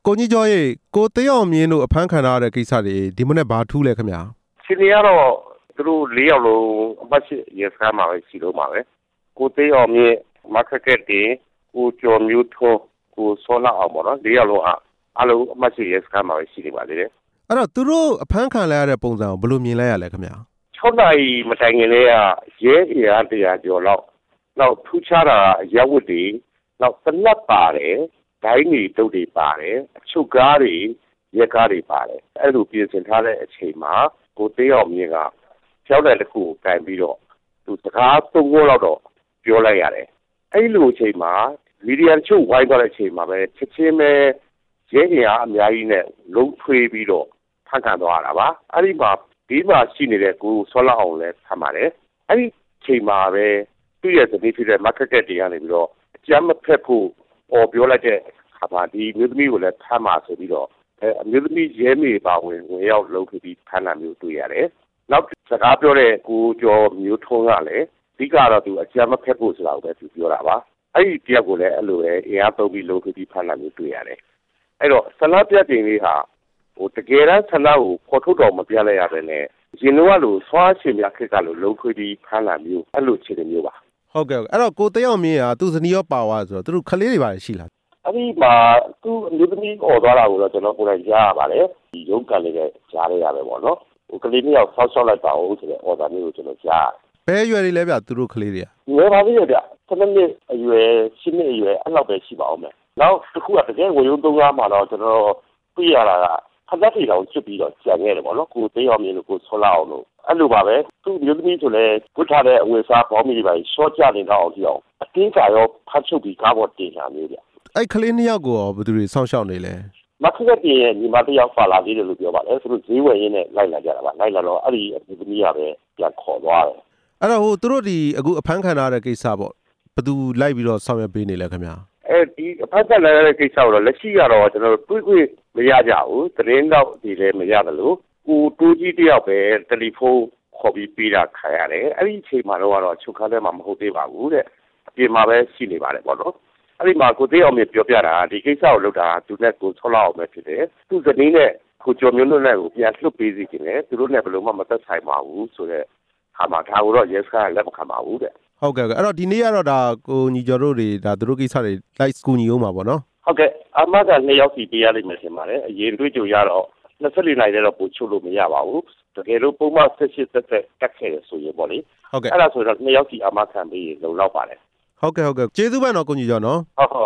ကိုကြီးကျော်ရေကိုတယောက်မြင်းတို့အဖမ်းခံရတဲ့ကိစ္စတွေဒီမနေ့ဘာထူးလဲခင်ဗျာရှင်နေကတော့သူတို့၄ယောက်လုံးအမှတ်ရှိရဲစခန်းမှာပဲရှိတော့မှာပဲကိုတယောက်မြင်းမခက်ကက်တင်ကိုကျော်မျိုးထွန်းကိုစောလာအောင်ပေါ့နော်၄ယောက်လုံးအားလုံးအမှတ်ရှိရဲစခန်းမှာပဲရှိနေပါသေးတယ်အဲ့တော့သူတို့အဖမ်းခံလိုက်ရတဲ့ပုံစံကိုဘယ်လိုမြင်လိုက်ရလဲခင်ဗျာ 6နာရီမတိုင်ခင်လေးကရဲအင်အား100ကျော်နောက်ထူးခြားတာရပ်ဝတ်တွေနောက်သနက်ပါတယ်ဒိုင်းတွေတုတ်တွေပါတယ်အချုပ်ကားတွေရက်ကားတွေပါတယ်အဲ့လိုပြင်ဆင်ထားတဲ့အချိန်မှာကိုတေးအောင်မြင့်ကဖြောက်တဲ့တစ်ခုကိုကင်ပြီးတော့သူစကားသုံးခုလောက်တော့ပြောလိုက်ရတယ်အဲ့လိုအချိန်မှာမီဒီယာချုပ်ဝိုင်းသွားတဲ့အချိန်မှာပဲချက်ချင်းပဲရဲအင်အားအများကြီးနဲ့လုံးထွေးပြီးတော့ဖန်ခံသွားရတာပါအဲ့ဒီမှာဒီမှာရှိနေတဲ့ကိုစောလာအောင်လည်းဖမ်းပါတယ်အဲ့ဒီအချိန်မှာပဲသူ့ရဲ့သမီးဖြစ်တဲ့မခက်ကက်တွေကနေပြီးတော့အကြမ်းမဖက်ဖို့ပေါ်ပြောလိုက်တဲ့အခါမှာဒီမျိုးသမီးကိုလည်းဖမ်းမှာဆိုပြီးတော့အမျိုးသမီးရဲမေပါဝင်ရောက်လုံးပြီးဖမ်းတာမျိုးတွေ့ရတယ်နောက်စကားပြောတဲ့ကိုကျော်မျိုးထုံးကလည်းအဓိကတော့သူအကြမ်းမဖက်ဖို့ဆိုတာကိုပဲသူပြောတာပါအဲ့ဒီတရားကိုလည်းအဲ့လိုပဲအင်အားသုံးပြီးလုံးပြီးဖမ်းတာမျိုးတွေ့ရတယ်အဲ့တော့ဆန္ဒပြတင်လေးဟာတကယ်တမ်းဆန္ဒကိုဖော်ထုတ်တော်မပြလိုက်ရပဲနဲ့ရင်တော့လို့ဆွားရှင်များခက်ကလို့လုံးခွေးပြီးဖမ်းလာမျိုးအဲ့လိုခြေမျိုးပါဟုတ်ကဲ့အဲ့တော့ကိုတယောက်မြင်းကသူ့ဇနီးရောပါသွားဆိုတော့သူတို့ခလေးတွေပါရှိလားအဲ့ဒီမှာသူ့အမျိုးသမီးអော်သွားတာကိုတော့ကျွန်တော်ကိုယ်တိုင်ကြားရပါတယ်ဒီရုပ်ကလေးနဲ့ကြားရရပဲပေါ့နော်ဟိုကလေးမျိုးဆောက်ရှောက်လိုက်ပါဦးဆိုတဲ့အော်ဒါမျိုးကိုကျွန်တော်ကြားဘယ်ရွယ်တွေလဲဗျသူတို့ကလေးတွေကငယ်ပါသေးတယ်ဗျ7နှစ်အရွယ်10နှစ်အရွယ်အဲ့လောက်ပဲရှိပါအောင်မယ်နောက်တစ်ခုကတကယ်ဝေယုံသုံးကားမှာတော့ကျွန်တော်ပြရတာကဖက်တီတောင်ချစ်ပြီးတော့ကြံခဲ့တယ်ပေါ့နော်ကိုတေးအောင်မြင်လို့ကိုဆွလာအောင်လို့အဲ့လိုပါပဲသူ့မျိုးသမီးဆိုလဲဝတ်ထားတဲ့အဝတ်စားဘောင်းမီတွေပါရှော့ကြနေတော့အောင်ကြည့်အောင်အတင်းစာရောဖတ်ချုပ်ပြီးကားပေါ်တင်လာမျိုးဗျအဲ့ကလေးနှစ်ယောက်ကိုဘယ်သူတွေစောင့်ရှောက်နေလဲမခက်တဲ့ညီမတစ်ယောက်ပါလာသေးတယ်လို့ပြောပါတယ်သူတို့ဈေးဝယ်ရင်းနဲ့လိုက်လာကြတာပါလိုက်လာတော့အဲ့ဒီအမျိုးသမီးကပဲပြန်ခေါ်သွားတယ်အဲ့တော့သူတို့ဒီအခုအဖမ်းခံရတဲ့ကိစ္စပေါ့ဘယ်သူလိုက်ပြီးတော့ဆောင်ရွက်ပေးနေလဲခင်ဗျာဒီအဖက်ဆက်လာတဲ့ကိစ္စကိုတော့လက်ရှိကတော့ကျွန်တော်တို့တွေးမရကြဘူးသတင်းတော့ဒီလည်းမရတယ်လို့ကိုတိုးကြီးတယောက်ပဲတယ်လီဖုန်းခေါ်ပြီးပေးတာခံရတယ်အဲ့ဒီအချိန်မှာတော့ချုပ်ခန်းထဲမှာမဟုတ်သေးပါဘူးတဲ့အပြင်မှာပဲရှိနေပါတယ်ပေါ့နော်အဲ့ဒီမှာကိုသေးအောင်မြပြောပြတာဒီကိစ္စကိုလုပ်တာသူနဲ့ကိုဆောက်လောက်အောင်ပဲဖြစ်တယ်သူဇနီးနဲ့ကိုကျော်မျိုးတို့နဲ့ကိုပြန်လွှတ်ပေးစီခြင်းနဲ့သူတို့နဲ့ဘယ်လိုမှမသက်ဆိုင်ပါဘူးဆိုတော့ဟာမှာဒါကိုတော့ရဲစခန်းလက်မခံပါဘူးတဲ့ဟုတ်ကဲ့အဲ့တော့ဒီနေ့ကတော့ဒါကိုညီကျော်တို့တွေဒါသူတို့ကိစ္စတွေလိုက်စကူညီအောင်ပါပေါ့နော်ဟုတ်ကဲ့အမက2ယောက်စီပေးရလိမ့်မယ်ထင်ပါတယ်အရင်တွေ့ကြရတော့24နိုင်လည်းတော့ပို့ချုပ်လို့မရပါဘူးတကယ်လို့ပုံမှန်18သက်တက်ခဲ့ရဆိုရင်ပေါ့လေဟုတ်ကဲ့အဲ့ဒါဆိုတော့2ယောက်စီအမခံပေးလုံလောက်ပါတယ်ဟုတ်ကဲ့ကျေးဇူးပါနော်ကိုညီကျော်နော်ဟုတ်